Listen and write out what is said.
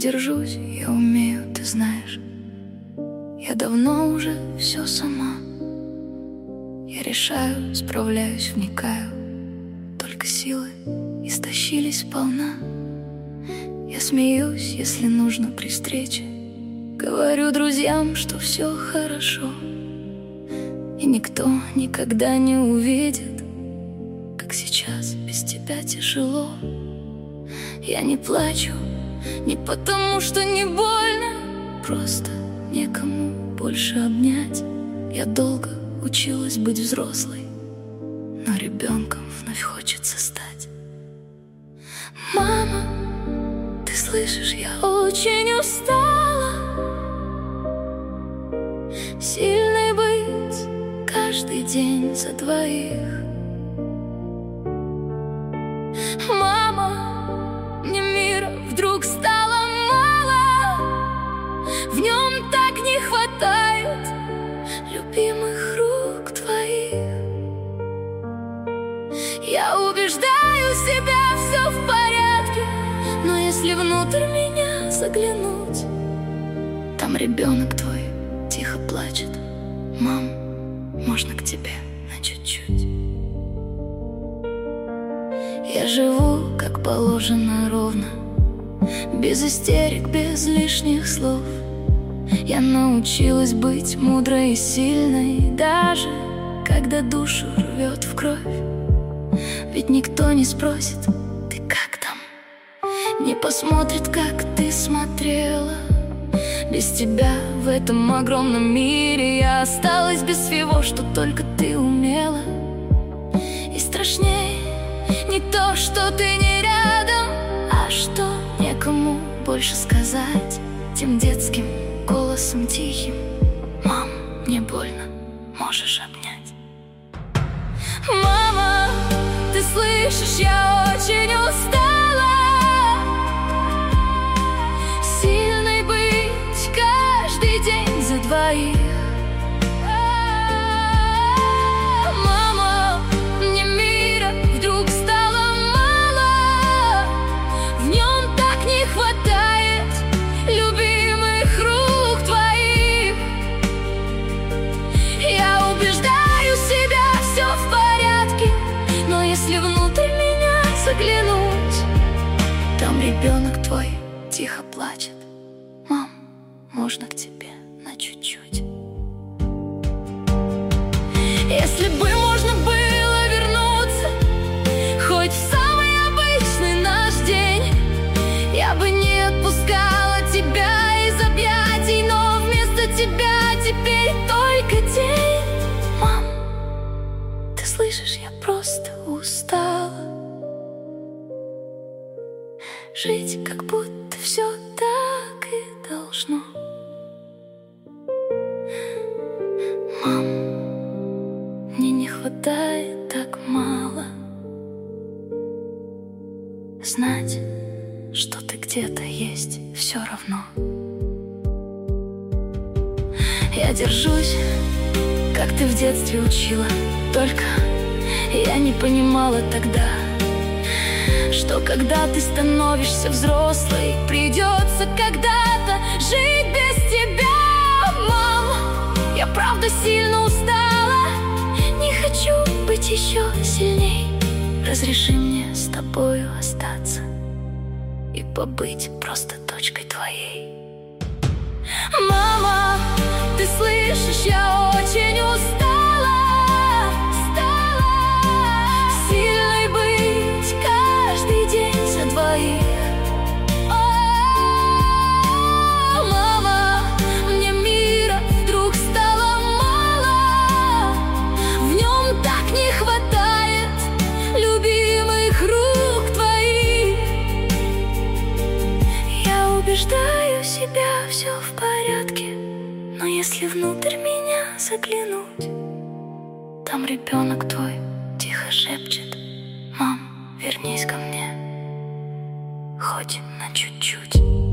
держусь, я умею, ты знаешь. Я давно уже все сама. Я решаю, справляюсь, вникаю. Только силы истощились сполна. Я смеюсь, если нужно при встрече. Говорю друзьям, что все хорошо. И никто никогда не увидит, как сейчас без тебя тяжело. Я не плачу, не потому что не больно, просто некому больше обнять. Я долго училась быть взрослой, но ребенком вновь хочется стать. Мама, ты слышишь, я очень устала сильной быть каждый день за двоих. Мама, мне мира вдруг стало мало, в нем так не хватает любимых рук твоих. Я убеждаю себя, все в порядке, но если внутрь меня заглянуть, там ребенок твой тихо плачет. Мам, можно к тебе на чуть-чуть? Я живу, как положено, ровно, без истерик, без лишних слов. Я научилась быть мудрой и сильной, даже когда душу рвет в кровь. Ведь никто не спросит, ты как там, не посмотрит, как ты смотрела. Без тебя в этом огромном мире я осталась без всего, что только ты умела. И страшнее не то, что ты не рядом, а что некому больше сказать тем детским голосом тихим. Мам, мне больно, можешь обнять. Мама, ты слышишь, я очень устала сильной быть каждый день за двоих. Мама, мне мира вдруг стало мало, в нем так не хватает любимых рук твоих. Я убеждаю себя, все в порядке, но если внутрь меня заглянуть, там ребенок твой тихо плачет. Мам, можно к тебе на чуть-чуть? Если бы можно было вернуться хоть в самый обычный наш день, я бы не отпускала тебя из объятий, но вместо тебя теперь только день. Мам, ты слышишь, я просто устала жить, как будто все так и должно. Мам, мне не хватает так мало знать, что ты где-то есть все равно. Я держусь, как ты в детстве учила, только я не понимала тогда, что когда ты становишься взрослой, придется когда-то жить без тебя. Мам, я правда сильно устала, не хочу быть еще сильней. Разреши мне с тобою остаться и побыть просто дочкой твоей. Мама, ты слышишь, я очень устала сильной быть каждый день за двоих. О, мама, мне мира вдруг стало мало, в нем так не хватает любимых рук твоих. Я убеждаю себя, все в порядке, но если внутрь меня заглянуть, там ребенок твой тихо шепчет. Мам, вернись ко мне хоть на чуть-чуть.